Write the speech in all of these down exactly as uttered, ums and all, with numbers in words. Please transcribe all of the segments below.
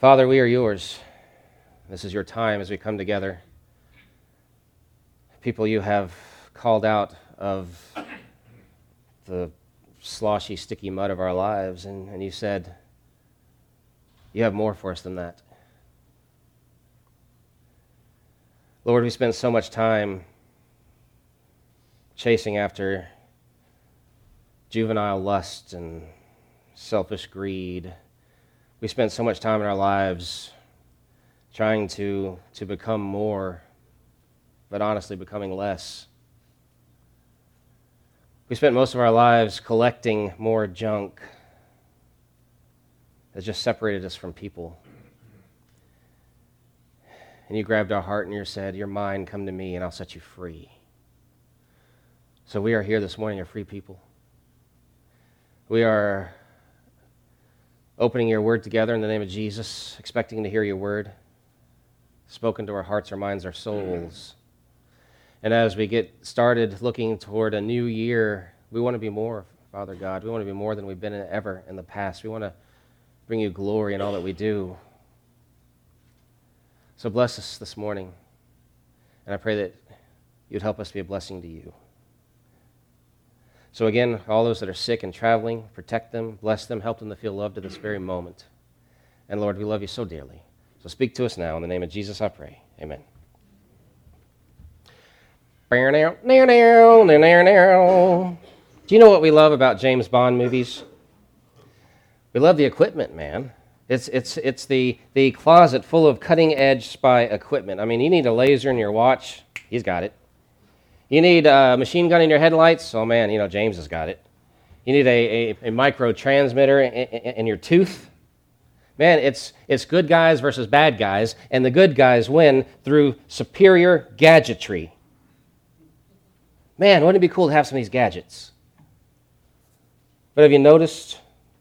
Father, we are yours. This is your time as we come together. People you have called out of the sloshy, sticky mud of our lives, and, and you said, you have more for us than that. Lord, we spend so much time chasing after juvenile lust and selfish greed. We spend so much time in our lives trying to, to become more, but honestly becoming less. We spent most of our lives collecting more junk that just separated us from people. And you grabbed our heart and you said, "You're mine, come to me and I'll set you free." So we are here this morning, a free people. We are opening your word together in the name of Jesus, expecting to hear your word spoken to our hearts, our minds, our souls. And as we get started looking toward a new year, we want to be more, Father God. We want to be more than we've been ever in the past. We want to bring you glory in all that we do. So bless us this morning. And I pray that you'd help us be a blessing to you. So again, all those that are sick and traveling, protect them, bless them, help them to feel loved at this very moment. And Lord, we love you so dearly. So speak to us now. In the name of Jesus, I pray. Amen. Do you know what we love about James Bond movies? We love the equipment, man. It's it's it's the, the closet full of cutting-edge spy equipment. I mean, you need a laser in your watch. He's got it. You need a machine gun in your headlights. Oh, man, you know, James has got it. You need a, a, a micro transmitter in, in, in your tooth. Man, it's it's good guys versus bad guys, and the good guys win through superior gadgetry. Man, wouldn't it be cool to have some of these gadgets? But have you noticed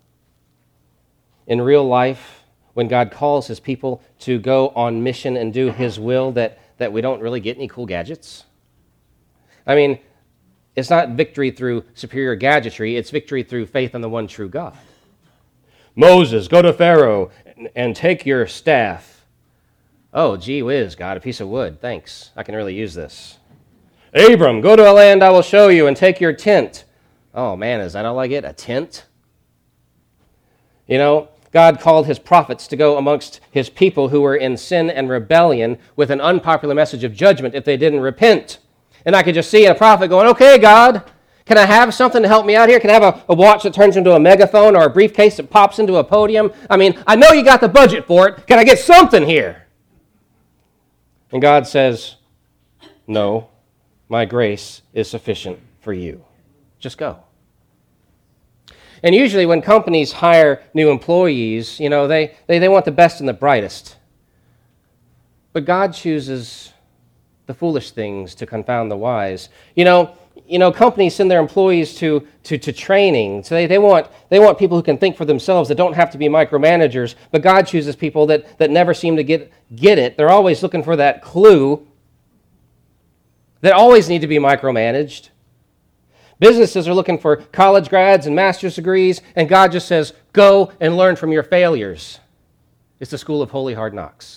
in real life, when God calls his people to go on mission and do his will, that, that we don't really get any cool gadgets? I mean, it's not victory through superior gadgetry, it's victory through faith in the one true God. Moses, go to Pharaoh and, and take your staff. Oh, gee whiz, God, a piece of wood. Thanks. I can really use this. Abram, go to a land I will show you and take your tent. Oh, man, is that all I get? A tent? You know, God called his prophets to go amongst his people who were in sin and rebellion with an unpopular message of judgment if they didn't repent. And I could just see a prophet going, "Okay, God, can I have something to help me out here? Can I have a, a watch that turns into a megaphone or a briefcase that pops into a podium? I mean, I know you got the budget for it. Can I get something here?" And God says, "No, my grace is sufficient for you. Just go." And usually when companies hire new employees, you know, they, they, they want the best and the brightest. But God chooses the foolish things to confound the wise. You know, you know, companies send their employees to, to, to training. So they, they want they want people who can think for themselves, that don't have to be micromanagers. But God chooses people that, that never seem to get, get it. They're always looking for that clue, that always need to be micromanaged. Businesses are looking for college grads and master's degrees, and God just says, "Go and learn from your failures." It's the school of holy hard knocks.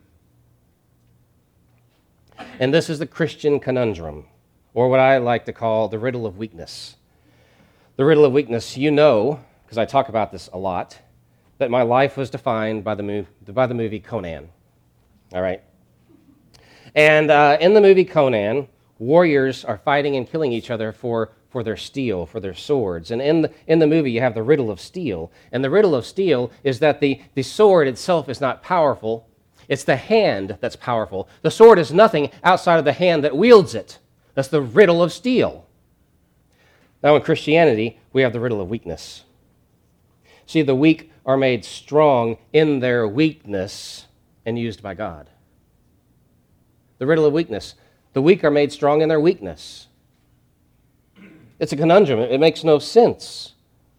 And this is the Christian conundrum, or what I like to call the riddle of weakness. The riddle of weakness, you know, because I talk about this a lot, that my life was defined by the, mov- by the movie Conan. All right? And uh, in the movie Conan, warriors are fighting and killing each other for, for their steel, for their swords. And in the, in the movie, you have the riddle of steel. And the riddle of steel is that the, the sword itself is not powerful. It's the hand that's powerful. The sword is nothing outside of the hand that wields it. That's the riddle of steel. Now in Christianity, we have the riddle of weakness. See, the weak are made strong in their weakness and used by God. The riddle of weakness. The weak are made strong in their weakness. It's a conundrum. It makes no sense.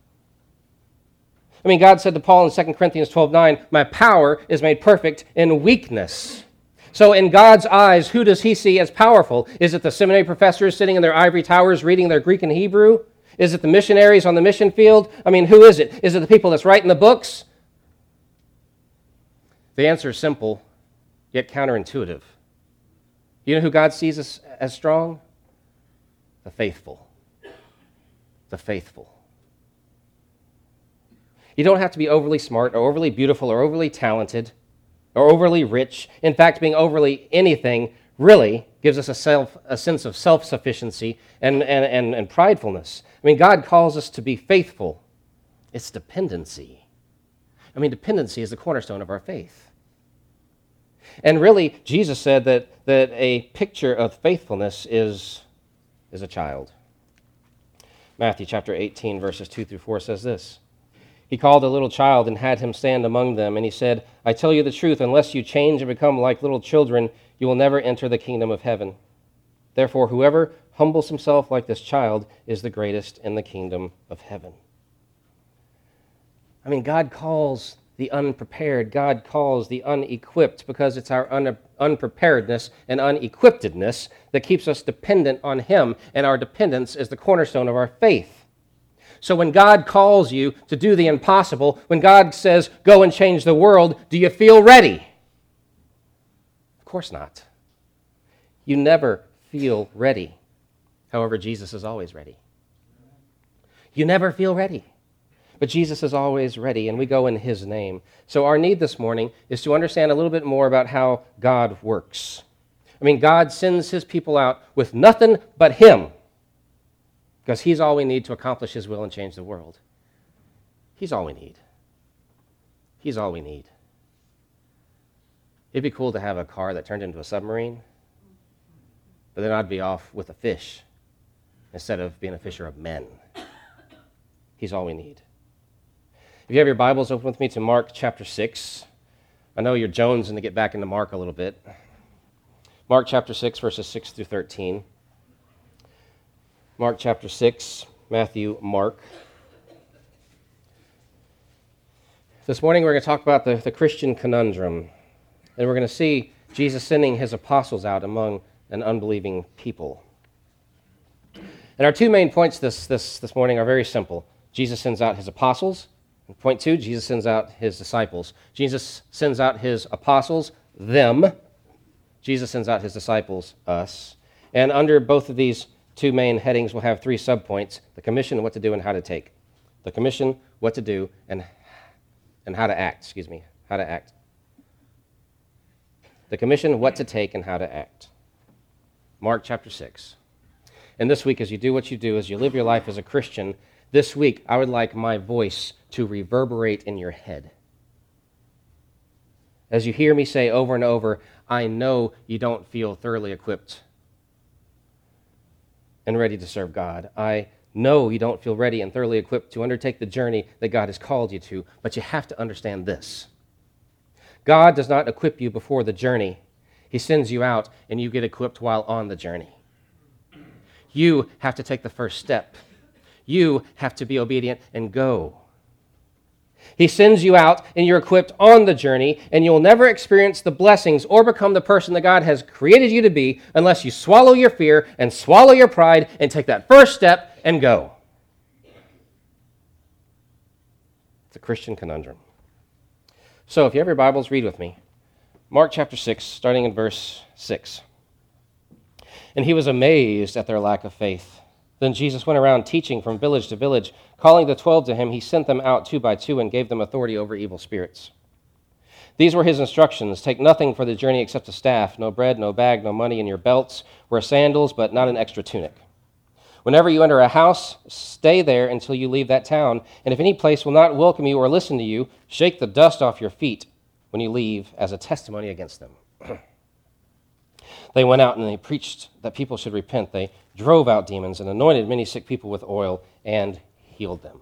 I mean, God said to Paul in Second Corinthians twelve nine, "My power is made perfect in weakness." So in God's eyes, who does he see as powerful? Is it the seminary professors sitting in their ivory towers reading their Greek and Hebrew? Is it the missionaries on the mission field? I mean, who is it? Is it the people that's writing the books? The answer is simple, yet counterintuitive. You know who God sees as, as strong? The faithful. The faithful. You don't have to be overly smart or overly beautiful or overly talented or overly rich. In fact, being overly anything really gives us a, self, a sense of self-sufficiency and, and, and, and pridefulness. I mean, God calls us to be faithful. It's dependency. I mean, dependency is the cornerstone of our faith. And really, Jesus said that, that a picture of faithfulness is, is a child. Matthew chapter eighteen, verses two through four says this. He called a little child and had him stand among them, and he said, I tell you the truth, unless you change and become like little children, you will never enter the kingdom of heaven. Therefore, whoever humbles himself like this child is the greatest in the kingdom of heaven. I mean, God calls the unprepared, God calls the unequipped, because it's our un- unpreparedness and unequippedness that keeps us dependent on Him, and our dependence is the cornerstone of our faith. So when God calls you to do the impossible, when God says, go and change the world, do you feel ready? Of course not. You never feel ready. However, Jesus is always ready. You never feel ready. But Jesus is always ready, and we go in His name. So our need this morning is to understand a little bit more about how God works. I mean, God sends His people out with nothing but Him, because He's all we need to accomplish His will and change the world. He's all we need. He's all we need. It'd be cool to have a car that turned into a submarine, but then I'd be off with a fish instead of being a fisher of men. He's all we need. If you have your Bibles, open with me to Mark chapter six. I know you're jonesing to get back into Mark a little bit. Mark chapter six, verses six through thirteen. Mark chapter six, Matthew, Mark. This morning we're going to talk about the, the Christian conundrum. And we're going to see Jesus sending His apostles out among an unbelieving people. And our two main points this, this, this morning are very simple. Jesus sends out His apostles. And point two, Jesus sends out His disciples. Jesus sends out His apostles, them. Jesus sends out His disciples, us. And under both of these two main headings, we'll have three subpoints: the commission, what to do, and how to take. The commission, what to do, and, and how to act. Excuse me, how to act. The commission, what to take, and how to act. Mark chapter six. And this week, as you do what you do, as you live your life as a Christian, this week, I would like my voice to reverberate in your head. As you hear me say over and over, I know you don't feel thoroughly equipped and ready to serve God. I know you don't feel ready and thoroughly equipped to undertake the journey that God has called you to, but you have to understand this. God does not equip you before the journey. He sends you out, and you get equipped while on the journey. You have to take the first step. You have to be obedient and go. He sends you out, and you're equipped on the journey, and you'll never experience the blessings or become the person that God has created you to be unless you swallow your fear and swallow your pride and take that first step and go. It's a Christian conundrum. So if you have your Bibles, read with me. Mark chapter six, starting in verse six. And he was amazed at their lack of faith. Then Jesus went around teaching from village to village. Calling the twelve to him, he sent them out two by two and gave them authority over evil spirits. These were his instructions: take nothing for the journey except a staff, no bread, no bag, no money in your belts. Wear sandals, but not an extra tunic. Whenever you enter a house, stay there until you leave that town. And if any place will not welcome you or listen to you, shake the dust off your feet when you leave as a testimony against them. They went out and they preached that people should repent. They drove out demons and anointed many sick people with oil and healed them.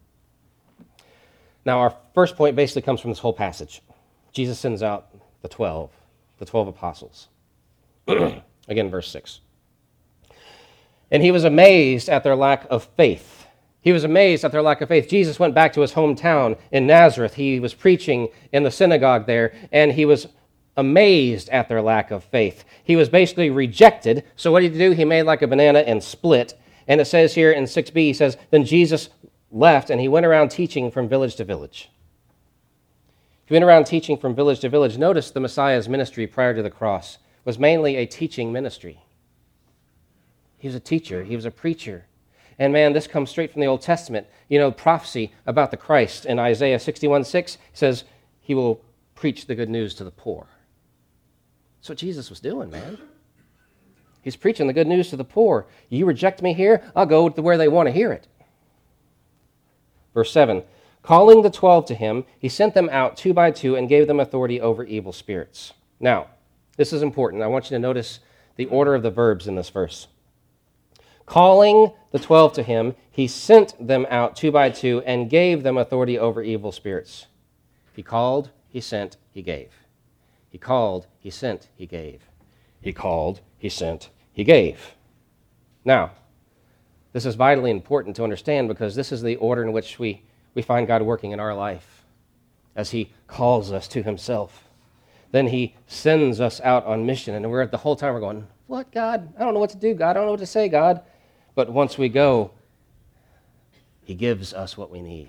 Now, our first point basically comes from this whole passage. Jesus sends out the twelve, the twelve apostles. Again, verse six. And he was amazed at their lack of faith. He was amazed at their lack of faith. Jesus went back to his hometown in Nazareth. He was preaching in the synagogue there, and he was amazed at their lack of faith. He was basically rejected. So what did he do? He made like a banana and split. And it says here in six b, he says, then Jesus left and he went around teaching from village to village. If you've been around teaching from village to village, notice the Messiah's ministry prior to the cross was mainly a teaching ministry. He was a teacher. He was a preacher. And man, this comes straight from the Old Testament. You know, prophecy about the Christ in Isaiah sixty-one six says, he will preach the good news to the poor. That's what Jesus was doing, man. He's preaching the good news to the poor. You reject me here, I'll go to where they want to hear it. Verse seven, calling the twelve to him, he sent them out two by two and gave them authority over evil spirits. Now, this is important. I want you to notice the order of the verbs in this verse. Calling the twelve to him, he sent them out two by two and gave them authority over evil spirits. He called, he sent, he gave. He called, he sent, he gave. He called, he sent, he gave. Now, this is vitally important to understand because this is the order in which we, we find God working in our life as he calls us to himself. Then he sends us out on mission, and we're the whole time we're going, what, God? I don't know what to do, God. I don't know what to say, God. But once we go, he gives us what we need.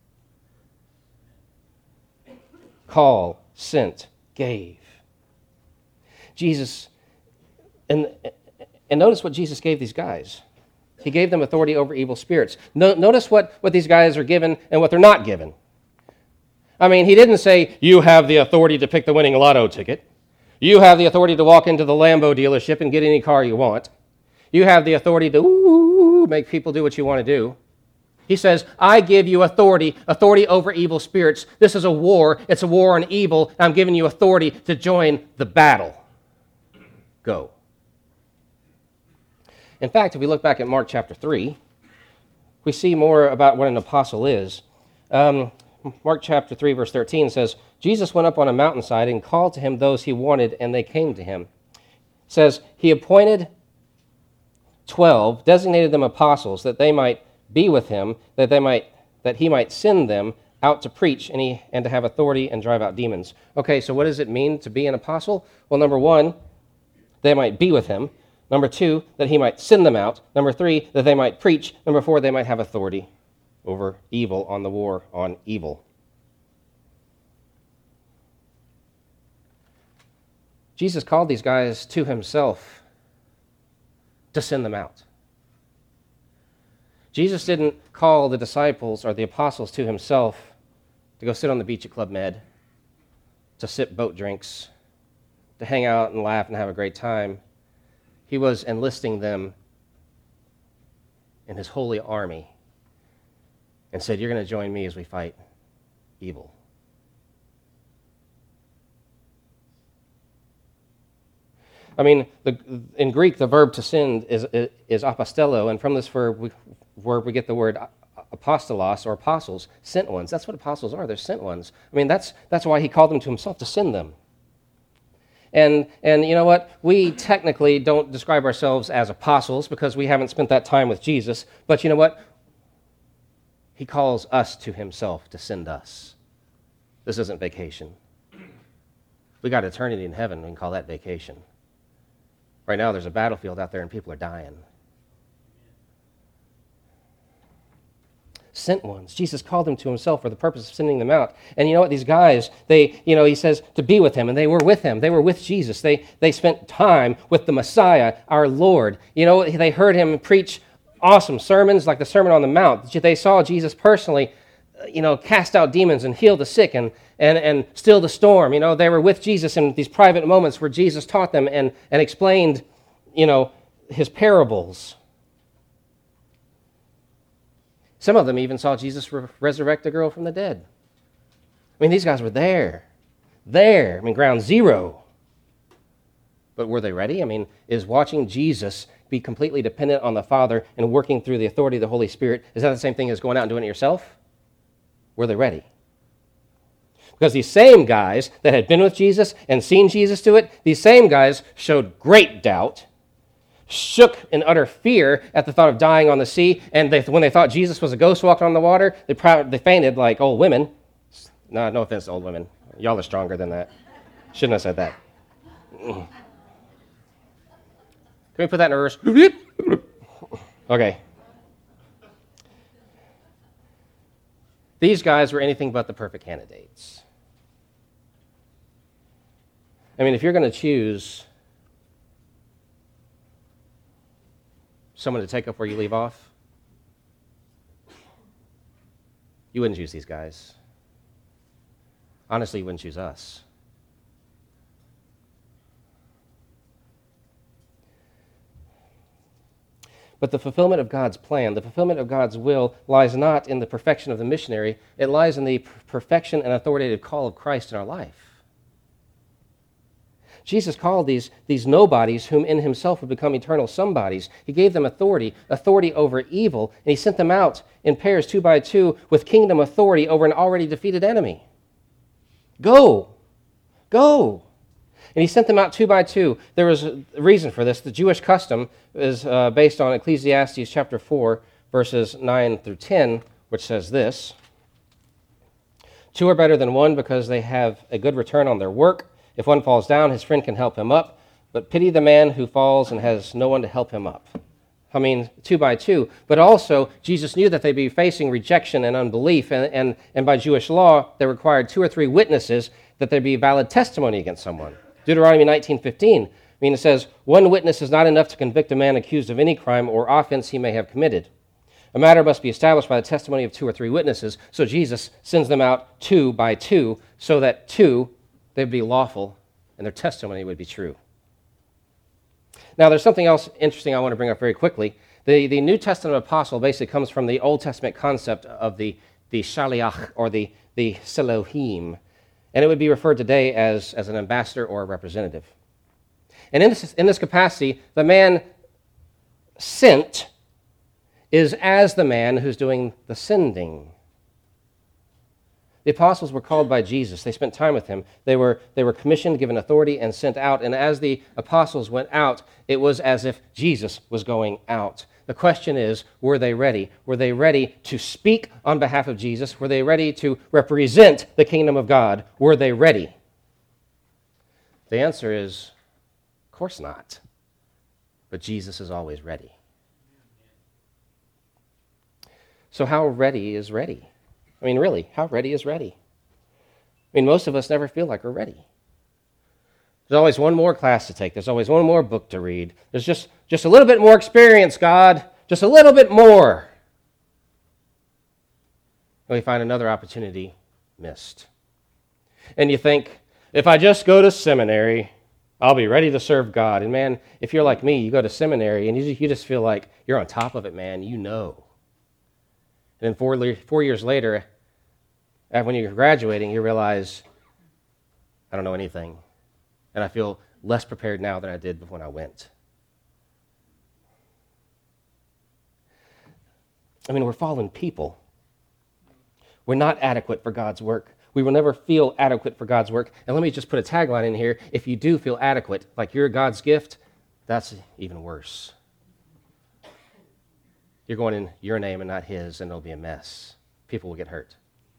Call, sent, gave. Jesus, and, and notice what Jesus gave these guys. He gave them authority over evil spirits. No, notice what, what these guys are given and what they're not given. I mean, he didn't say, you have the authority to pick the winning lotto ticket. You have the authority to walk into the Lambo dealership and get any car you want. You have the authority to ooh, make people do what you want to do. He says, I give you authority, authority over evil spirits. This is a war. It's a war on evil. I'm giving you authority to join the battle. Go. In fact, if we look back at Mark chapter three, we see more about what an apostle is. Um, Mark chapter three, verse thirteen says, Jesus went up on a mountainside and called to him those he wanted, and they came to him. It says, he appointed twelve, designated them apostles, that they might be with him, that they might that he might send them out to preach and, he, and to have authority and drive out demons. Okay, so what does it mean to be an apostle? Well, number one, they might be with him. Number two, that he might send them out. Number three, that they might preach. Number four, they might have authority over evil on the war on evil. Jesus called these guys to himself to send them out. Jesus didn't call the disciples or the apostles to himself to go sit on the beach at Club Med, to sip boat drinks, to hang out and laugh and have a great time. He was enlisting them in his holy army and said, you're going to join me as we fight evil. I mean, the, in Greek, the verb to send is, is apostello, and from this verb we, word we get the word apostolos, or apostles, sent ones. That's what apostles are. They're sent ones. I mean, that's that's why he called them to himself, to send them. And, and you know what? We technically don't describe ourselves as apostles because we haven't spent that time with Jesus, but you know what? He calls us to himself to send us. This isn't vacation. We got eternity in heaven, we can call that vacation. Right now, there's a battlefield out there and people are dying. Sent ones. Jesus called them to himself for the purpose of sending them out. And you know what? These guys, they, you know, he says to be with him, and they were with him. They were with Jesus. They, they spent time with the Messiah, our Lord. You know, they heard him preach awesome sermons like the Sermon on the Mount. They saw Jesus personally, you know, cast out demons and heal the sick and, and, and still the storm. You know, they were with Jesus in these private moments where Jesus taught them and, and explained, you know, his parables. Some of them even saw Jesus re- resurrect a girl from the dead. I mean, these guys were there. There. I mean, ground zero. But were they ready? I mean, is watching Jesus be completely dependent on the Father and working through the authority of the Holy Spirit, is that the same thing as going out and doing it yourself? Were they ready? Because these same guys that had been with Jesus and seen Jesus do it, these same guys showed great doubt, shook in utter fear at the thought of dying on the sea, and they, when they thought Jesus was a ghost walking on the water, they, proud, they fainted like old women. No, no offense to old women. Y'all are stronger than that. Shouldn't have said that. Can we put that in reverse? Okay. These guys were anything but the perfect candidates. I mean, if you're going to choose someone to take up where you leave off, you wouldn't choose these guys. Honestly, you wouldn't choose us. But the fulfillment of God's plan, the fulfillment of God's will, lies not in the perfection of the missionary. It lies in the perfection and authoritative call of Christ in our life. Jesus called these, these nobodies, whom in himself would become eternal somebodies. He gave them authority, authority over evil, and he sent them out in pairs, two by two, with kingdom authority over an already defeated enemy. Go! Go! And he sent them out two by two. There was a reason for this. The Jewish custom is uh, based on Ecclesiastes chapter four, verses nine through ten, which says this: Two are better than one because they have a good return on their work. If one falls down, his friend can help him up, but pity the man who falls and has no one to help him up. I mean, two by two. But also, Jesus knew that they'd be facing rejection and unbelief, and, and, and by Jewish law, they required two or three witnesses that there be valid testimony against someone. Deuteronomy nineteen fifteen, I mean, it says, one witness is not enough to convict a man accused of any crime or offense he may have committed. A matter must be established by the testimony of two or three witnesses, so Jesus sends them out two by two, so that two, they'd be lawful, and their testimony would be true. Now, there's something else interesting I want to bring up very quickly. The, the New Testament apostle basically comes from the Old Testament concept of the, the shaliach, or the, the Selohim, and it would be referred today as, as an ambassador or a representative. And in this, in this capacity, the man sent is as the man who's doing the sending. The apostles were called by Jesus. They spent time with him. They were, they were commissioned, given authority, and sent out. And as the apostles went out, it was as if Jesus was going out. The question is, were they ready? Were they ready to speak on behalf of Jesus? Were they ready to represent the kingdom of God? Were they ready? The answer is, of course not. But Jesus is always ready. So how ready is ready? I mean, really, how ready is ready? I mean, most of us never feel like we're ready. There's always one more class to take. There's always one more book to read. There's just, just a little bit more experience, God. Just a little bit more. And we find another opportunity missed. And you think, if I just go to seminary, I'll be ready to serve God. And man, if you're like me, you go to seminary and you, you just feel like you're on top of it, man. You know. And then four, four years later, when you're graduating, you realize, I don't know anything. And I feel less prepared now than I did when I went. I mean, we're fallen people. We're not adequate for God's work. We will never feel adequate for God's work. And let me just put a tagline in here. If you do feel adequate, like you're God's gift, that's even worse. You're going in your name and not his, and it'll be a mess. People will get hurt.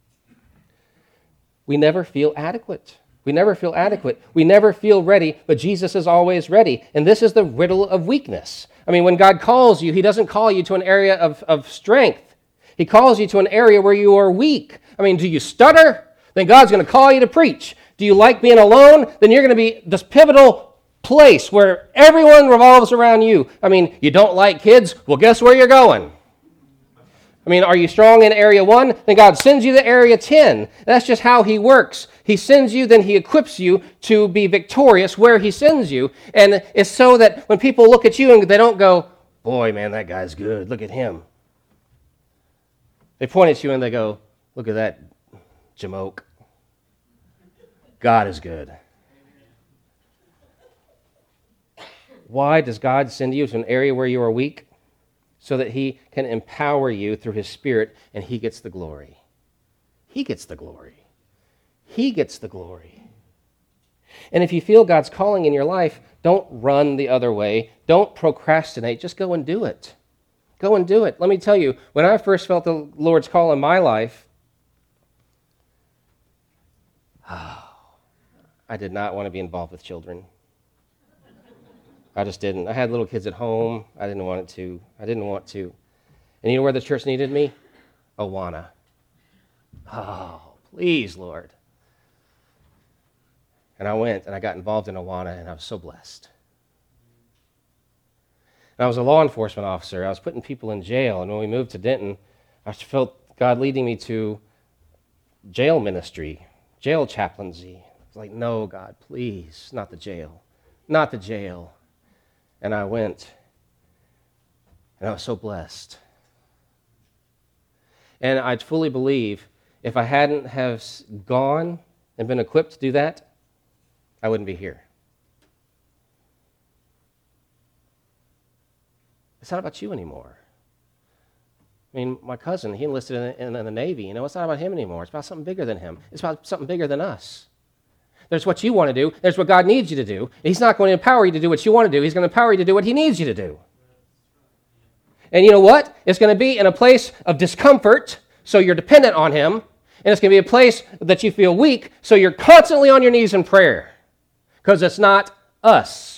We never feel adequate. We never feel adequate. We never feel ready, but Jesus is always ready. And this is the riddle of weakness. I mean, when God calls you, he doesn't call you to an area of, of strength. He calls you to an area where you are weak. I mean, do you stutter? Then God's going to call you to preach. Do you like being alone? Then you're going to be this pivotal place where everyone revolves around you. I mean, you don't like kids? Well, guess where you're going? I mean, are you strong in area one? Then God sends you to area ten. That's just how he works. He sends you, then he equips you to be victorious where he sends you. And it's so that when people look at you and they don't go, boy, man, that guy's good. Look at him. They point at you and they go, look at that jamoke. God is good. Why does God send you to an area where you are weak? So that he can empower you through his Spirit, and he gets the glory. He gets the glory. He gets the glory. And if you feel God's calling in your life, don't run the other way. Don't procrastinate. Just go and do it. Go and do it. Let me tell you, when I first felt the Lord's call in my life, oh, I did not want to be involved with children. I just didn't. I had little kids at home. I didn't want it to. I didn't want to. And you know where the church needed me? Awana. Oh, please, Lord. And I went and I got involved in Awana, and I was so blessed. And I was a law enforcement officer. I was putting people in jail. And when we moved to Denton, I felt God leading me to jail ministry, jail chaplaincy. I was like, no, God, please, not the jail, not the jail. And I went, and I was so blessed. And I fully believe if I hadn't have gone and been equipped to do that, I wouldn't be here. It's not about you anymore. I mean, my cousin, he enlisted in the, in the Navy. You know, it's not about him anymore. It's about something bigger than him. It's about something bigger than us. There's what you want to do. There's what God needs you to do. He's not going to empower you to do what you want to do. He's going to empower you to do what he needs you to do. And you know what? It's going to be in a place of discomfort, so you're dependent on him. And it's going to be a place that you feel weak, so you're constantly on your knees in prayer. Because it's not us.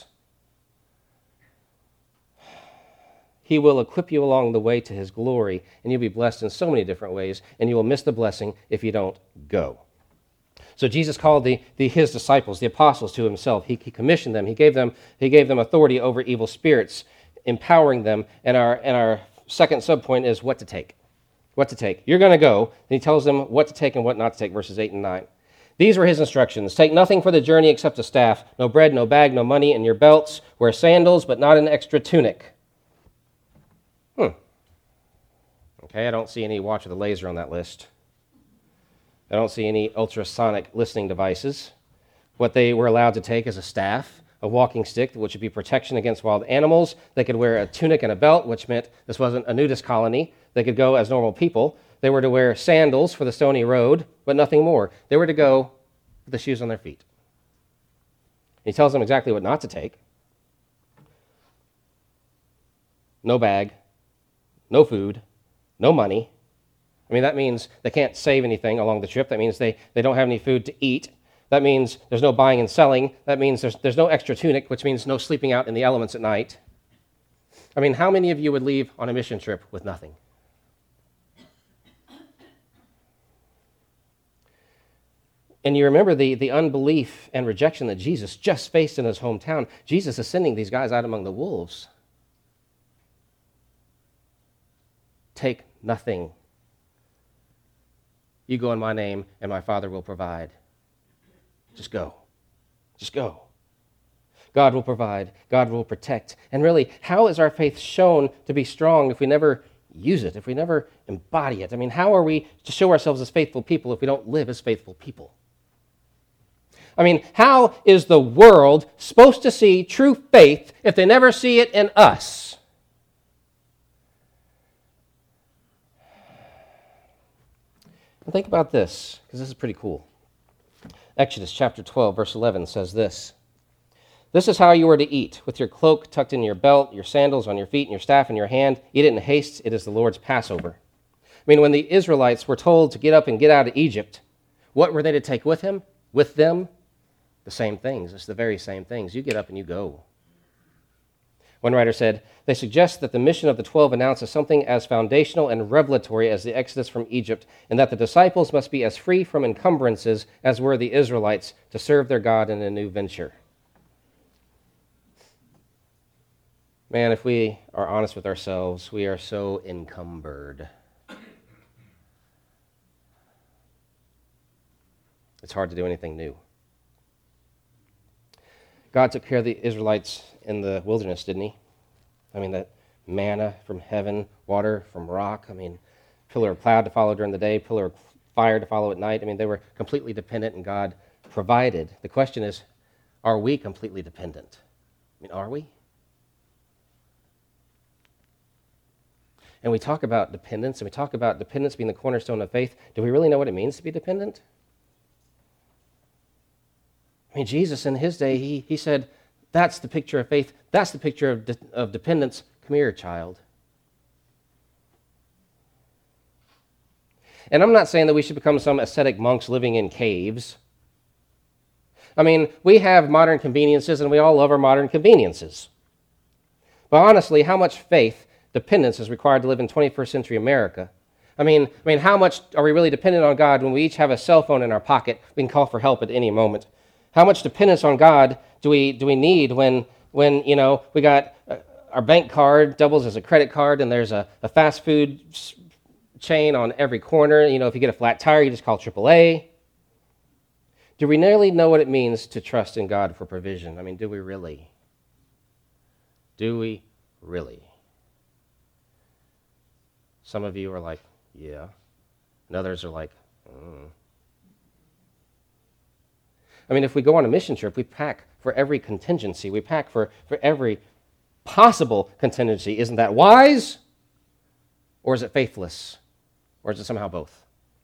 He will equip you along the way to his glory, and you'll be blessed in so many different ways, and you will miss the blessing if you don't go. So Jesus called the, the his disciples, the apostles, to himself. He, he commissioned them. He gave them. He gave them authority over evil spirits, empowering them. And our and our second subpoint is what to take. What to take. You're going to go. And he tells them what to take and what not to take, verses eight and nine. These were his instructions. Take nothing for the journey except a staff, no bread, no bag, no money in your belts. Wear sandals, but not an extra tunic. Hmm. Okay, I don't see any watch with a laser on that list. I don't see any ultrasonic listening devices. What they were allowed to take is a staff, a walking stick, which would be protection against wild animals. They could wear a tunic and a belt, which meant this wasn't a nudist colony. They could go as normal people. They were to wear sandals for the stony road, but nothing more. They were to go with the shoes on their feet. He tells them exactly what not to take. No bag, no food, no money. I mean, that means they can't save anything along the trip. That means they, they don't have any food to eat. That means there's no buying and selling. That means there's, there's no extra tunic, which means no sleeping out in the elements at night. I mean, how many of you would leave on a mission trip with nothing? And you remember the, the unbelief and rejection that Jesus just faced in his hometown. Jesus is sending these guys out among the wolves. Take nothing. You go in my name, and my Father will provide. Just go. Just go. God will provide. God will protect. And really, how is our faith shown to be strong if we never use it, if we never embody it? I mean, how are we to show ourselves as faithful people if we don't live as faithful people? I mean, how is the world supposed to see true faith if they never see it in us? And think about this, because this is pretty cool. Exodus chapter twelve, verse eleven says this. This is how you are to eat, with your cloak tucked in your belt, your sandals on your feet, and your staff in your hand. Eat it in haste. It is the Lord's Passover. I mean, when the Israelites were told to get up and get out of Egypt, what were they to take with him? With them? The same things. It's the very same things. You get up and you go. One writer said, they suggest that the mission of the twelve announces something as foundational and revelatory as the exodus from Egypt, and that the disciples must be as free from encumbrances as were the Israelites to serve their God in a new venture. Man, if we are honest with ourselves, we are so encumbered. It's hard to do anything new. God took care of the Israelites in the wilderness, didn't he? I mean, that manna from heaven, water from rock. I mean, pillar of cloud to follow during the day, pillar of fire to follow at night. I mean, they were completely dependent, and God provided. The question is, are we completely dependent? I mean, are we? And we talk about dependence, and we talk about dependence being the cornerstone of faith. Do we really know what it means to be dependent? I mean, Jesus in his day, he, he said, that's the picture of faith. That's the picture of, de- of dependence. Come here, child. And I'm not saying that we should become some ascetic monks living in caves. I mean, we have modern conveniences, and we all love our modern conveniences. But honestly, how much faith, dependence is required to live in twenty-first century America? I mean, I mean, how much are we really dependent on God when we each have a cell phone in our pocket? We can call for help at any moment. How much dependence on God do we do we need when when you know we got uh, our bank card doubles as a credit card, and there's a, a fast food chain on every corner? You know, if you get a flat tire, you just call triple A. Do we really know what it means to trust in God for provision? I mean, do we really? Do we really? Some of you are like, yeah. And others are like, mm. I mean, if we go on a mission trip, we pack for every contingency. We pack for, for every possible contingency. Isn't that wise? Or is it faithless? Or is it somehow both?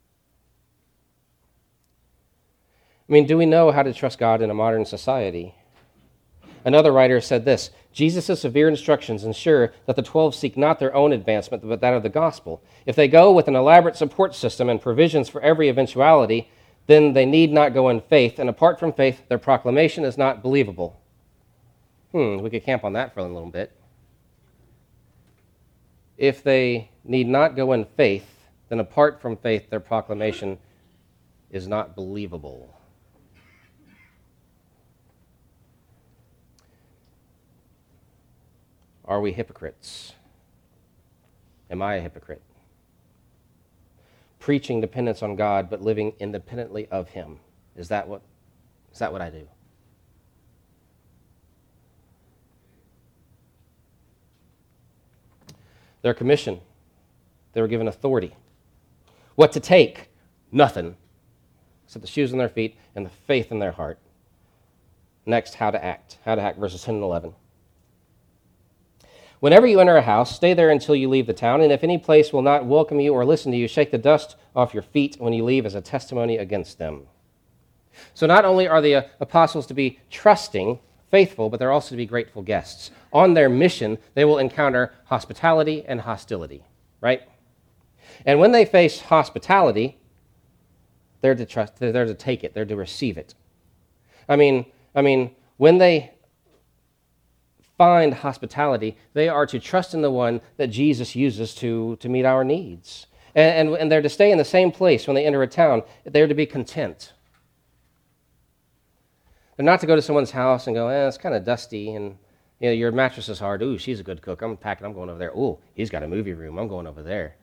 I mean, do we know how to trust God in a modern society? Another writer said this: Jesus' severe instructions ensure that the twelve seek not their own advancement, but that of the gospel. If they go with an elaborate support system and provisions for every eventuality, then they need not go in faith, and apart from faith, their proclamation is not believable. Hmm, we could camp on that for a little bit. If they need not go in faith, then apart from faith, their proclamation is not believable. Are we hypocrites? Am I a hypocrite? Preaching dependence on God, but living independently of Him. Is that what, is that what I do? Their commission, they were given authority. What to take? Nothing. Except the shoes on their feet and the faith in their heart. Next, how to act. How to act, verses ten and eleven. Whenever you enter a house, stay there until you leave the town, and if any place will not welcome you or listen to you, shake the dust off your feet when you leave as a testimony against them. So not only are the uh, apostles to be trusting, faithful, but they're also to be grateful guests. On their mission, they will encounter hospitality and hostility, right? And when they face hospitality, they're to trust, they're there to take it, they're to receive it. I mean, I mean, when they find hospitality, they are to trust in the one that Jesus uses to, to meet our needs. And, and, and they're to stay in the same place when they enter a town. They're to be content. They're not to go to someone's house and go, eh, it's kind of dusty, and you know, your mattress is hard. Ooh, she's a good cook. I'm packing. I'm going over there. Ooh, he's got a movie room. I'm going over there.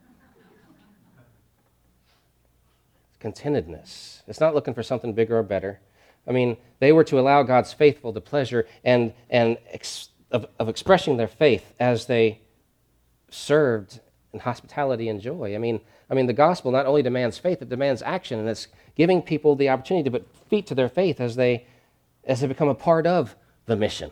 Contentedness. It's not looking for something bigger or better. I mean, they were to allow God's faithful the pleasure and and ex- of, of expressing their faith as they served in hospitality and joy. I mean, I mean, the gospel not only demands faith, it demands action, and it's giving people the opportunity to put feet to their faith as they as they become a part of the mission.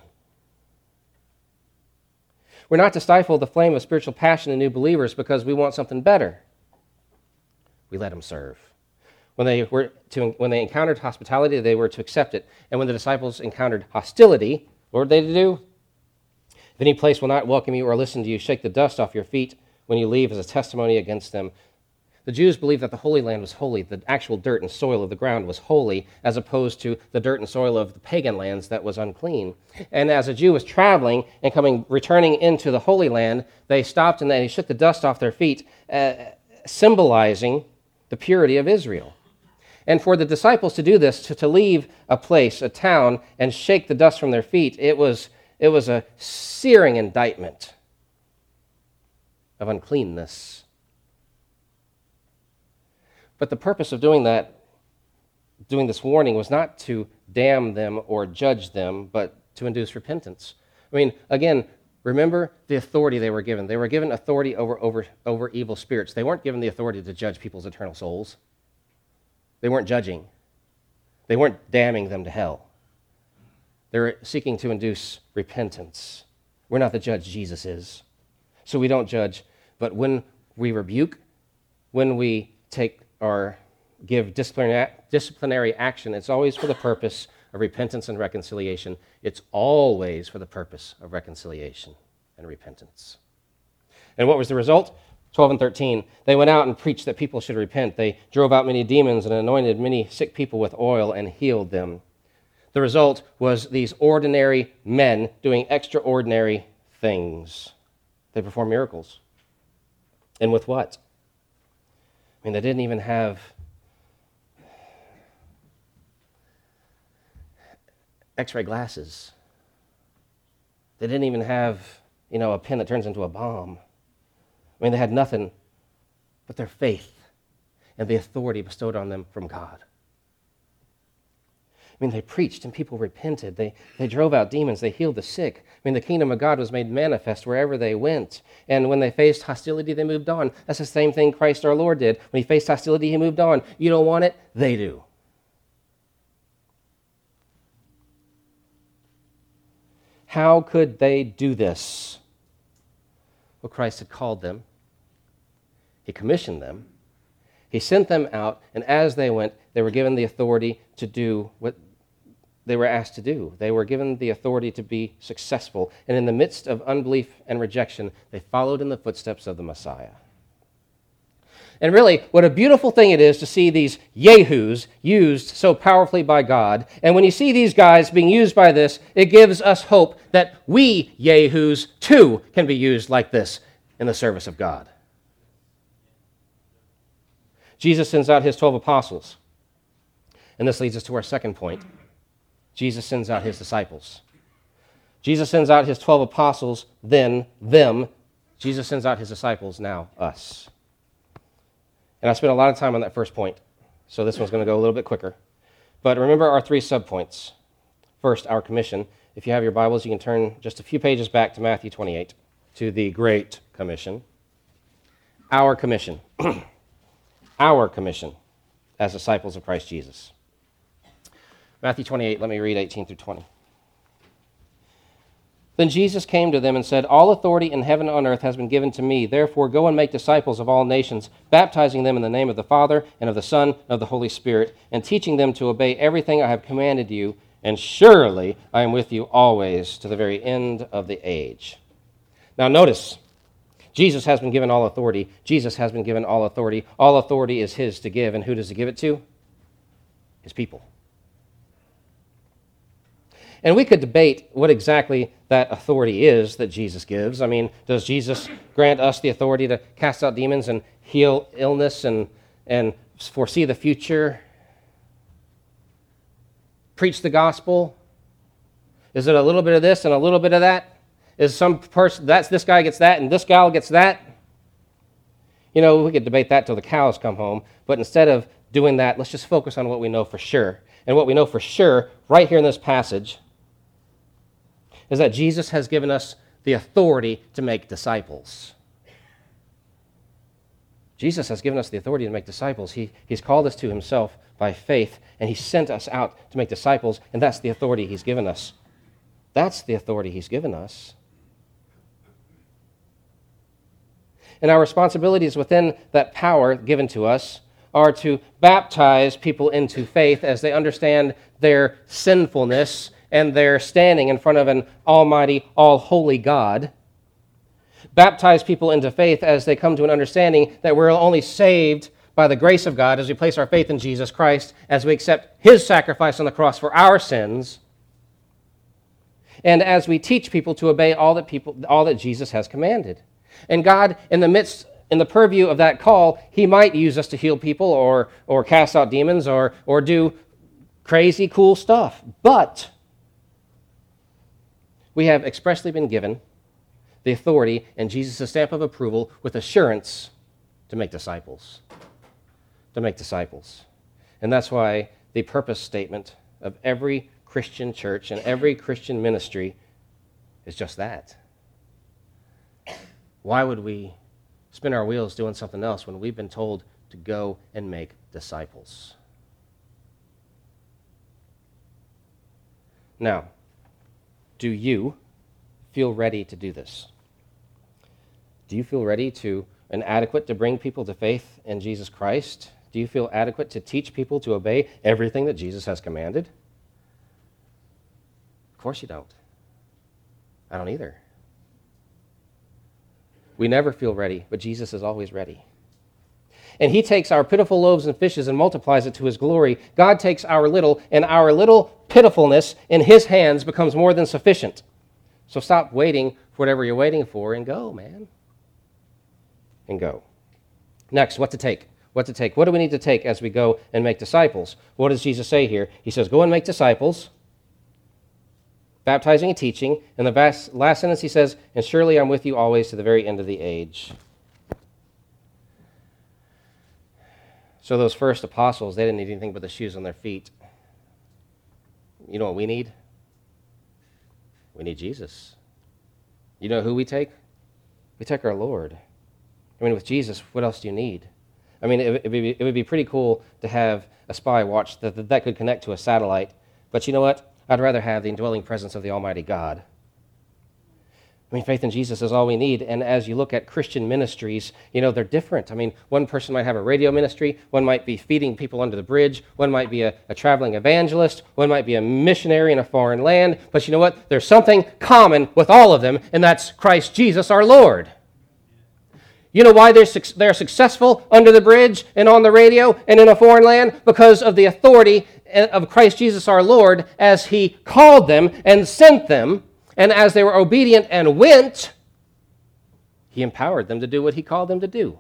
We're not to stifle the flame of spiritual passion in new believers because we want something better. We let them serve. When they were to, when they encountered hospitality, they were to accept it. And when the disciples encountered hostility, what were they to do? If any place will not welcome you or listen to you, shake the dust off your feet when you leave as a testimony against them. The Jews believed that the Holy Land was holy. The actual dirt and soil of the ground was holy, as opposed to the dirt and soil of the pagan lands that was unclean. And as a Jew was traveling and coming, returning into the Holy Land, they stopped and they shook the dust off their feet, uh, symbolizing the purity of Israel. And for the disciples to do this, to, to leave a place, a town, and shake the dust from their feet, it was, it was a searing indictment of uncleanness. But the purpose of doing that, doing this warning, was not to damn them or judge them, but to induce repentance. I mean, again, remember the authority they were given. They were given authority over, over, over evil spirits. They weren't given the authority to judge people's eternal souls. They weren't judging. They weren't damning them to hell. They were seeking to induce repentance. We're not the judge, Jesus is. So we don't judge. But when we rebuke, when we take or give disciplinary, disciplinary action, it's always for the purpose of repentance and reconciliation. It's always for the purpose of reconciliation and repentance. And what was the result? twelve and thirteen, they went out and preached that people should repent. They drove out many demons and anointed many sick people with oil and healed them. The result was these ordinary men doing extraordinary things. They performed miracles. And with what? I mean, they didn't even have x-ray glasses. They didn't even have, you know, a pen that turns into a bomb. I mean, they had nothing but their faith and the authority bestowed on them from God. I mean, they preached and people repented. They, they drove out demons. They healed the sick. I mean, the kingdom of God was made manifest wherever they went. And when they faced hostility, they moved on. That's the same thing Christ our Lord did. When he faced hostility, he moved on. You don't want it? They do. How could they do this? Well, Christ had called them. He commissioned them. He sent them out, and as they went, they were given the authority to do what they were asked to do. They were given the authority to be successful. And in the midst of unbelief and rejection, they followed in the footsteps of the Messiah. And really, what a beautiful thing it is to see these yahoos used so powerfully by God. And when you see these guys being used by this, it gives us hope that we yahoos too can be used like this in the service of God. Jesus sends out his twelve apostles. And this leads us to our second point. Jesus sends out his disciples. Jesus sends out his twelve apostles, then them. Jesus sends out his disciples, now us. And I spent a lot of time on that first point, so this one's going to go a little bit quicker. But remember our three subpoints. First, our commission. If you have your Bibles, you can turn just a few pages back to Matthew twenty-eight, to the Great Commission. Our commission. Our commission as disciples of Christ Jesus. Matthew twenty-eight, let me read eighteen through twenty. Then Jesus came to them and said, "All authority in heaven and on earth has been given to me. Therefore go and make disciples of all nations, baptizing them in the name of the Father and of the Son and of the Holy Spirit, and teaching them to obey everything I have commanded you. And surely I am with you always to the very end of the age." Now notice, Jesus has been given all authority. Jesus has been given all authority. All authority is his to give. And who does he give it to? His people. And we could debate what exactly that authority is that Jesus gives. I mean, does Jesus grant us the authority to cast out demons and heal illness and, and foresee the future? Preach the gospel? Is it a little bit of this and a little bit of that? Is some person, that's this guy gets that and this gal gets that? You know, we could debate that till the cows come home, but instead of doing that, let's just focus on what we know for sure. And what we know for sure, right here in this passage, is that Jesus has given us the authority to make disciples. Jesus has given us the authority to make disciples. He, he's called us to himself by faith, and he sent us out to make disciples, and that's the authority he's given us. That's the authority he's given us. And our responsibilities within that power given to us are to baptize people into faith as they understand their sinfulness and their standing in front of an almighty, all-holy God. Baptize people into faith as they come to an understanding that we're only saved by the grace of God as we place our faith in Jesus Christ, as we accept his sacrifice on the cross for our sins, and as we teach people to obey all that people, all that Jesus has commanded. And God, in the midst, in the purview of that call, he might use us to heal people or, or cast out demons or, or do crazy, cool stuff. But we have expressly been given the authority and Jesus' stamp of approval with assurance to make disciples. To make disciples. And that's why the purpose statement of every Christian church and every Christian ministry is just that. Why would we spin our wheels doing something else when we've been told to go and make disciples? Now, do you feel ready to do this? Do you feel ready to and adequate to bring people to faith in Jesus Christ? Do you feel adequate to teach people to obey everything that Jesus has commanded? Of course you don't. I don't either. We never feel ready, but Jesus is always ready. And he takes our pitiful loaves and fishes and multiplies it to his glory. God takes our little, and our little pitifulness in his hands becomes more than sufficient. So stop waiting for whatever you're waiting for and go, man. And go. Next, what to take? What to take? What do we need to take as we go and make disciples? What does Jesus say here? He says, go and make disciples. baptizing and teaching. In the last, last sentence he says, and surely I'm with you always to the very end of the age. So those first apostles, they didn't need anything but the shoes on their feet. You know what we need? We need Jesus. You know who we take? We take our Lord. I mean, with Jesus, what else do you need? I mean, it, it, would, be, it would be pretty cool to have a spy watch that, that that could connect to a satellite. But you know what? I'd rather have the indwelling presence of the Almighty God. I mean, faith in Jesus is all we need. And as you look at Christian ministries, you know, they're different. I mean, one person might have a radio ministry. One might be feeding people under the bridge. One might be a, a traveling evangelist. One might be a missionary in a foreign land. But you know what? There's something common with all of them, and that's Christ Jesus our Lord. You know why they're, they're successful under the bridge and on the radio and in a foreign land? Because of the authority of Christ Jesus our Lord as he called them and sent them. And as they were obedient and went, he empowered them to do what he called them to do.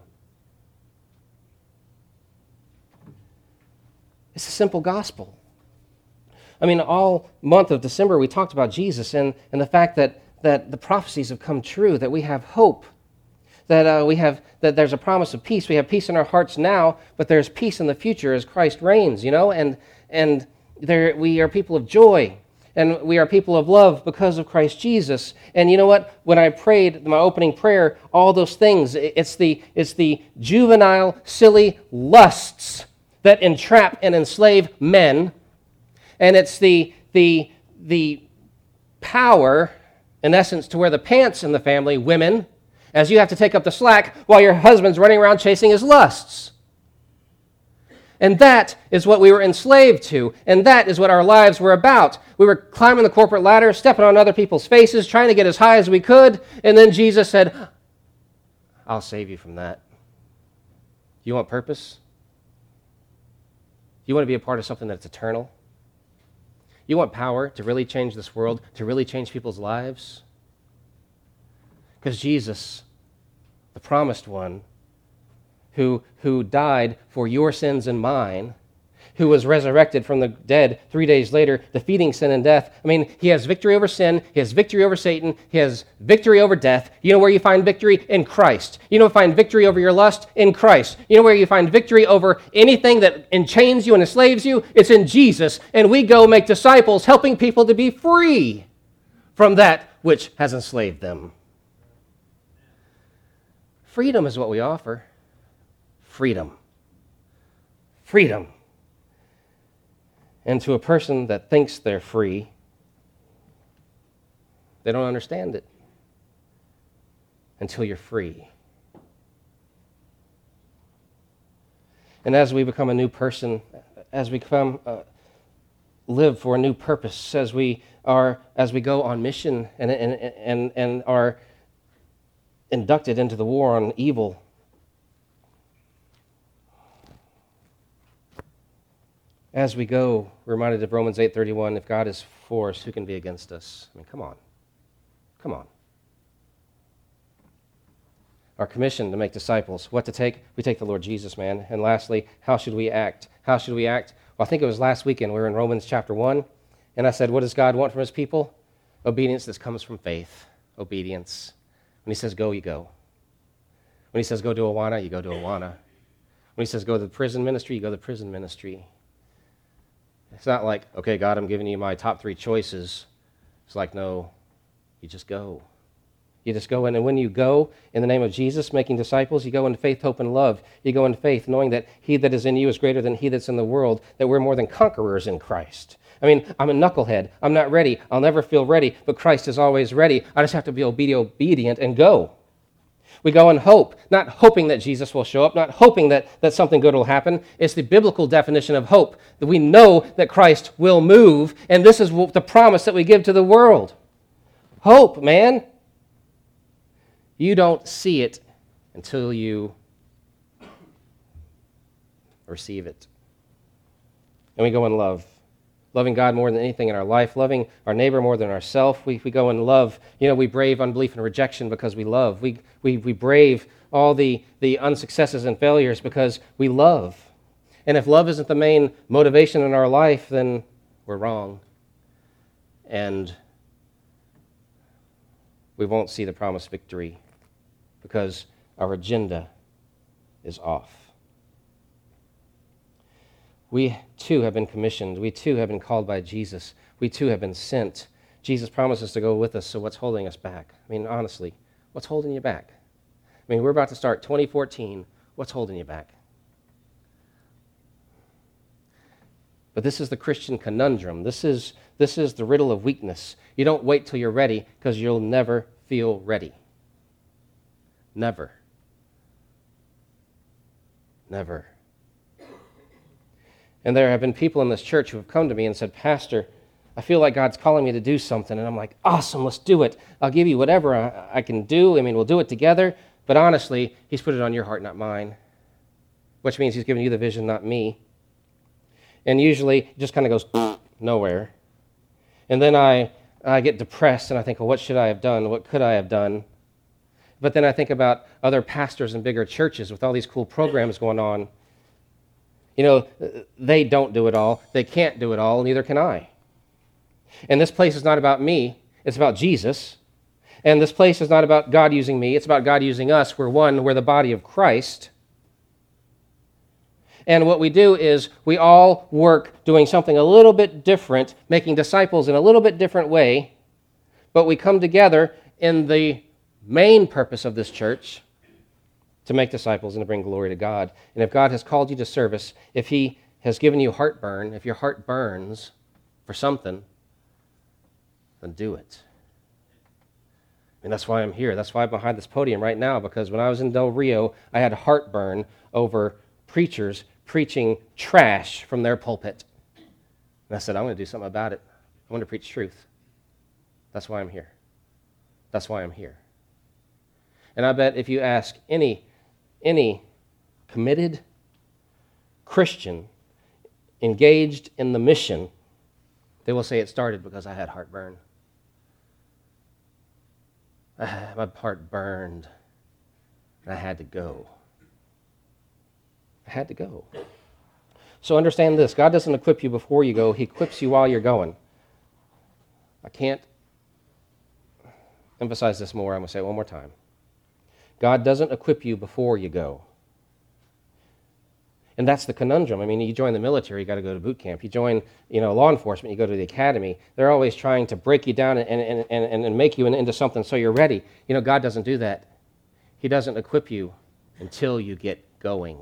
It's a simple gospel. I mean, all month of December we talked about Jesus and, and the fact that, that the prophecies have come true, that we have hope, that uh, we have that there's a promise of peace. We have peace in our hearts now, but there's peace in the future as Christ reigns, you know, and and there we are people of joy. And we are people of love because of Christ Jesus. And you know what? When I prayed my opening prayer, all those things, it's the, it's the juvenile, silly lusts that entrap and enslave men. And it's the, the, the power, in essence, to wear the pants in the family, women, as you have to take up the slack while your husband's running around chasing his lusts. And that is what we were enslaved to, and that is what our lives were about. We were climbing the corporate ladder, stepping on other people's faces, trying to get as high as we could, and then Jesus said, I'll save you from that. You want purpose? You want to be a part of something that's eternal? You want power to really change this world, to really change people's lives? Because Jesus, the promised one, Who, who died for your sins and mine, who was resurrected from the dead three days later, defeating sin and death. I mean, he has victory over sin, he has victory over Satan, he has victory over death. You know where you find victory? In Christ. You know where you find victory over your lust? In Christ. You know where you find victory over anything that enchains you and enslaves you? It's in Jesus. And we go make disciples, helping people to be free from that which has enslaved them. Freedom is what we offer. Freedom. Freedom. And to a person that thinks they're free, they don't understand it until you're free. And as we become a new person, as we become uh, live for a new purpose, as we are as we go on mission and and and, and are inducted into the war on evil, as we go, we're reminded of Romans eight thirty-one, if God is for us, who can be against us? I mean, come on. Come on. Our commission to make disciples. What to take? We take the Lord Jesus, man. And lastly, how should we act? How should we act? Well, I think it was last weekend. We were in Romans chapter one, and I said, what does God want from his people? Obedience that comes from faith. Obedience. When he says go, you go. When he says go to Awana, you go to Awana. When he says go to the prison ministry, you go to the prison ministry. It's not like, okay, God, I'm giving you my top three choices. It's like, no, you just go. You just go in, and when you go in the name of Jesus, making disciples, you go in faith, hope, and love. You go in faith, knowing that he that is in you is greater than he that's in the world, that we're more than conquerors in Christ. I mean, I'm a knucklehead. I'm not ready. I'll never feel ready, but Christ is always ready. I just have to be obedient and go. We go in hope, not hoping that Jesus will show up, not hoping that, that something good will happen. It's the biblical definition of hope, that we know that Christ will move, and this is the promise that we give to the world. Hope, man. You don't see it until you receive it. And we go in love. Loving God more than anything in our life, loving our neighbor more than ourselves. We, we go in love. You know, we brave unbelief and rejection because we love. We, we, we brave all the, the unsuccesses and failures because we love. And if love isn't the main motivation in our life, then we're wrong. And we won't see the promised victory because our agenda is off. We too have been commissioned. We too have been called by Jesus. We too have been sent. Jesus promises to go with us, so what's holding us back? I mean, honestly, what's holding you back? I mean, we're about to start twenty fourteen. What's holding you back? But this is the Christian conundrum. This is, this is the riddle of weakness. You don't wait till you're ready because you'll never feel ready. Never. Never. And there have been people in this church who have come to me and said, Pastor, I feel like God's calling me to do something. And I'm like, awesome, let's do it. I'll give you whatever I, I can do. I mean, we'll do it together. But honestly, he's put it on your heart, not mine. Which means he's giving you the vision, not me. And usually it just kind of goes nowhere. And then I, I get depressed and I think, well, what should I have done? What could I have done? But then I think about other pastors in bigger churches with all these cool programs going on. You know, they don't do it all. They can't do it all, neither can I. And this place is not about me. It's about Jesus. And this place is not about God using me. It's about God using us. We're one. We're the body of Christ. And what we do is we all work doing something a little bit different, making disciples in a little bit different way, but we come together in the main purpose of this church to make disciples and to bring glory to God. And if God has called you to service, if he has given you heartburn, if your heart burns for something, then do it. And that's why I'm here. That's why I'm behind this podium right now, because when I was in Del Rio, I had heartburn over preachers preaching trash from their pulpit. And I said, I'm going to do something about it. I want to preach truth. That's why I'm here. That's why I'm here. And I bet if you ask any, any committed Christian engaged in the mission, they will say it started because I had heartburn. My heart burned, and I had to go. I had to go. So understand this. God doesn't equip you before you go. He equips you while you're going. I can't emphasize this more. I'm going to say it one more time. God doesn't equip you before you go. And that's the conundrum. I mean, you join the military, you got to go to boot camp. You join, you know, law enforcement, you go to the academy. They're always trying to break you down and, and, and, and make you into something so you're ready. You know, God doesn't do that. He doesn't equip you until you get going.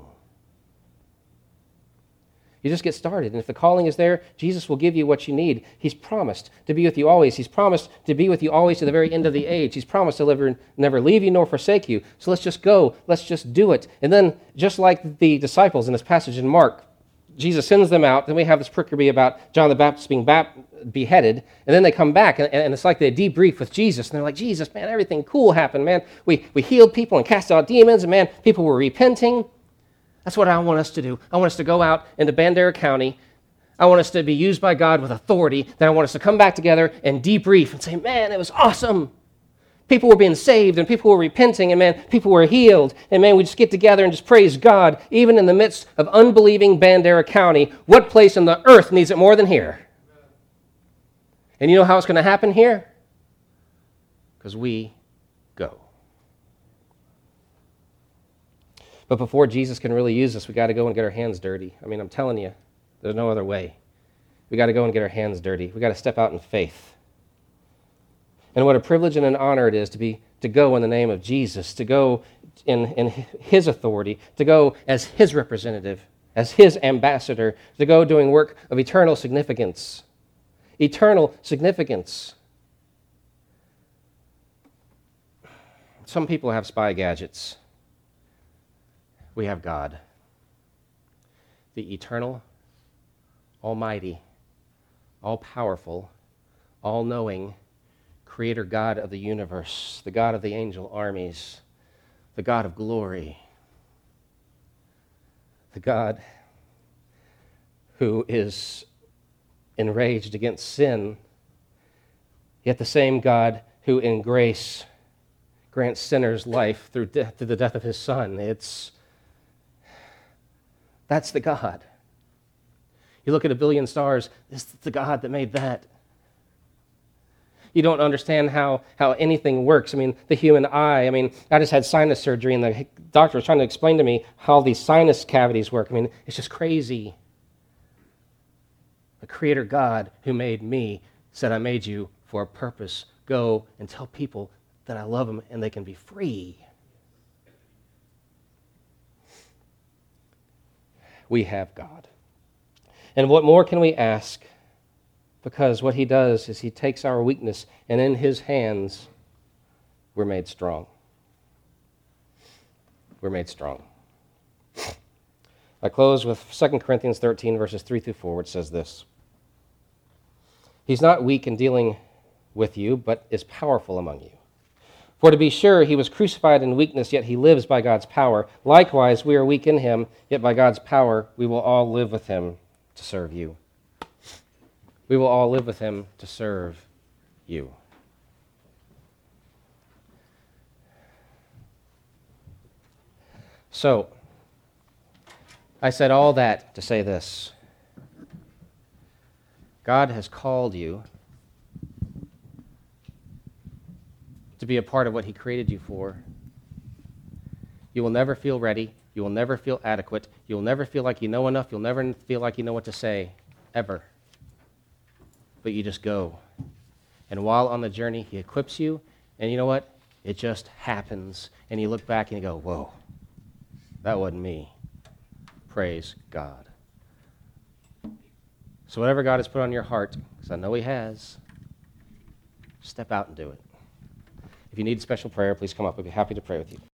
You just get started. And if the calling is there, Jesus will give you what you need. He's promised to be with you always. He's promised to be with you always to the very end of the age. He's promised to never, never leave you nor forsake you. So let's just go. Let's just do it. And then, just like the disciples in this passage in Mark, Jesus sends them out. Then we have this pericope about John the Baptist being bap- beheaded. And then they come back, and, and it's like they debrief with Jesus. And they're like, Jesus, man, everything cool happened, man. We, we healed people and cast out demons, and man, people were repenting. That's what I want us to do. I want us to go out into Bandera County. I want us to be used by God with authority. Then I want us to come back together and debrief and say, man, it was awesome. People were being saved and people were repenting and man, people were healed. And man, we just get together and just praise God. Even in the midst of unbelieving Bandera County, what place on the earth needs it more than here? And you know how it's going to happen here? Because we go. But before Jesus can really use us, we got to go and get our hands dirty. I mean, I'm telling you, there's no other way. We got to go and get our hands dirty. We got to step out in faith. And what a privilege and an honor it is to be to go in the name of Jesus, to go in, in his authority, to go as his representative, as his ambassador, to go doing work of eternal significance. Eternal significance. Some people have spy gadgets. We have God, the eternal, almighty, all-powerful, all-knowing, creator God of the universe, the God of the angel armies, the God of glory, the God who is enraged against sin, yet the same God who in grace grants sinners life through, death, through the death of his Son. It's That's the God. You look at a billion stars, it's the God that made that. You don't understand how, how anything works. I mean, the human eye. I mean, I just had sinus surgery, and the doctor was trying to explain to me how these sinus cavities work. I mean, it's just crazy. The Creator God who made me said, I made you for a purpose. Go and tell people that I love them and they can be free. We have God. And what more can we ask? Because what he does is he takes our weakness, and in his hands, we're made strong. We're made strong. I close with Second Corinthians thirteen, verses three through four, which says this. He's not weak in dealing with you, but is powerful among you. For to be sure, he was crucified in weakness, yet he lives by God's power. Likewise, we are weak in him, yet by God's power we will all live with him to serve you. We will all live with him to serve you. So, I said all that to say this. God has called you to be a part of what he created you for. You will never feel ready. You will never feel adequate. You will never feel like you know enough. You'll never feel like you know what to say, ever. But you just go. And while on the journey, he equips you, and you know what? It just happens. And you look back and you go, whoa, that wasn't me. Praise God. So whatever God has put on your heart, because I know he has, step out and do it. If you need special prayer, please come up. We'd be happy to pray with you.